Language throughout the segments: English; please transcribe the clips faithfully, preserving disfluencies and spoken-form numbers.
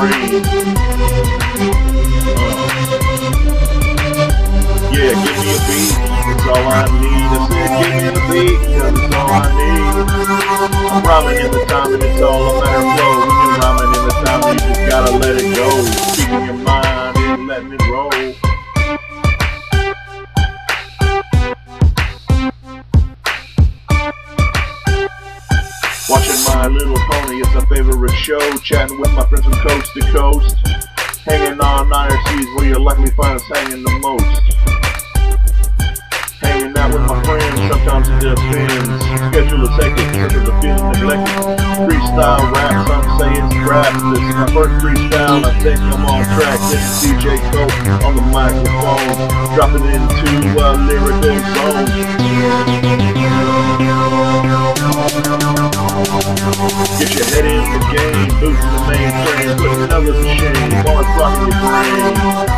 brain. Uh, yeah, give me a beat, it's all I need. I said give me a beat, cause it's all I need. I'm rhyming in the time and it's all a matter of flow. When you're rhyming in the time, you just gotta let it go. Speaking your mind and letting it roll. Watching My Little Pony, it's a favorite show. Chatting with my friends from coast to coast. Hanging on I R Cs where you'll likely find us hanging the most. Hanging out with my friends, sometimes it just spins. Schedule is hectic because of the feeling neglected. Freestyle rap, some say it's crap. This is my first freestyle, I think I'm on track. This is D J Cope on the microphone, dropping into a lyrical zone. Get your head in the game, boosting the mainframe, putting others to shame while it's rocking your brain.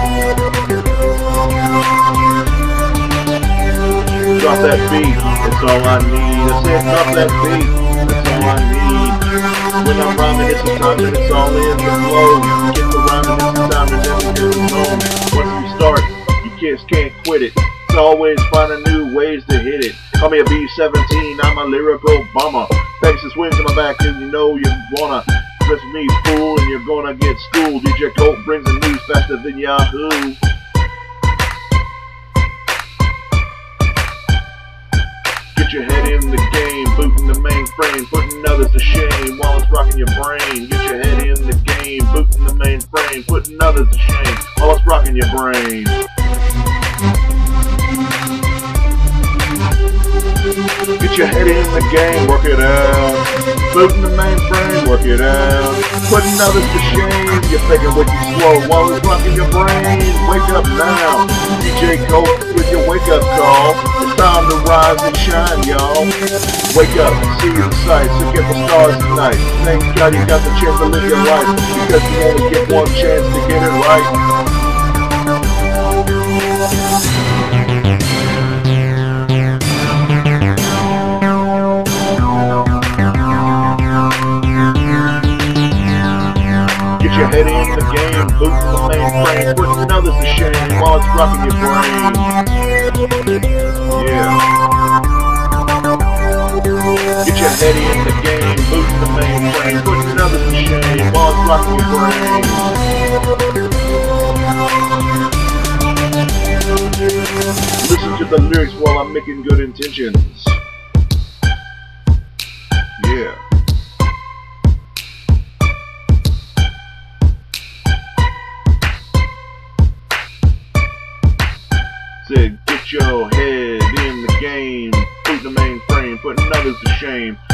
Drop that beat, it's all I need. I said drop that beat, that's all I need. When I'm rhyming, it's a time and it's all in the flow. Get the rhyming, it's a time and then we get the zone. Once we start, you kids can't quit it. It's always finding new ways to hit it. Call me a B seventeen, I'm a lyrical bomber. Pegasus wings in my back and you know you wanna dress me fool and you're gonna get schooled. D J Cope brings the news faster than Yahoo. Get your head in the game, booting the mainframe, putting others to shame while it's rocking your brain. Get your head in the game, booting the mainframe, putting others to shame while it's rocking your brain. Get your head in the game, work it out. Booting the mainframe, work it out. Putting others to shame, you're thinking way too slow while it's rocking your brain. Wake up now, D J Cope with your wake up call. It's time to rise and shine, y'all. Wake up, see the sights, look at the stars tonight. Thank God you got the chance to live your life, because you only get one chance to get it right. Get your head in the game, boosting the mainframe, putting others to shame while it's rocking your brain. Yeah. Get your head in the game, boosting the mainframe, putting others to shame while it's rocking your brain. Listen to the lyrics while I'm making good intentions. Yeah. Said, get your head in the game, boot the mainframe, putting others to shame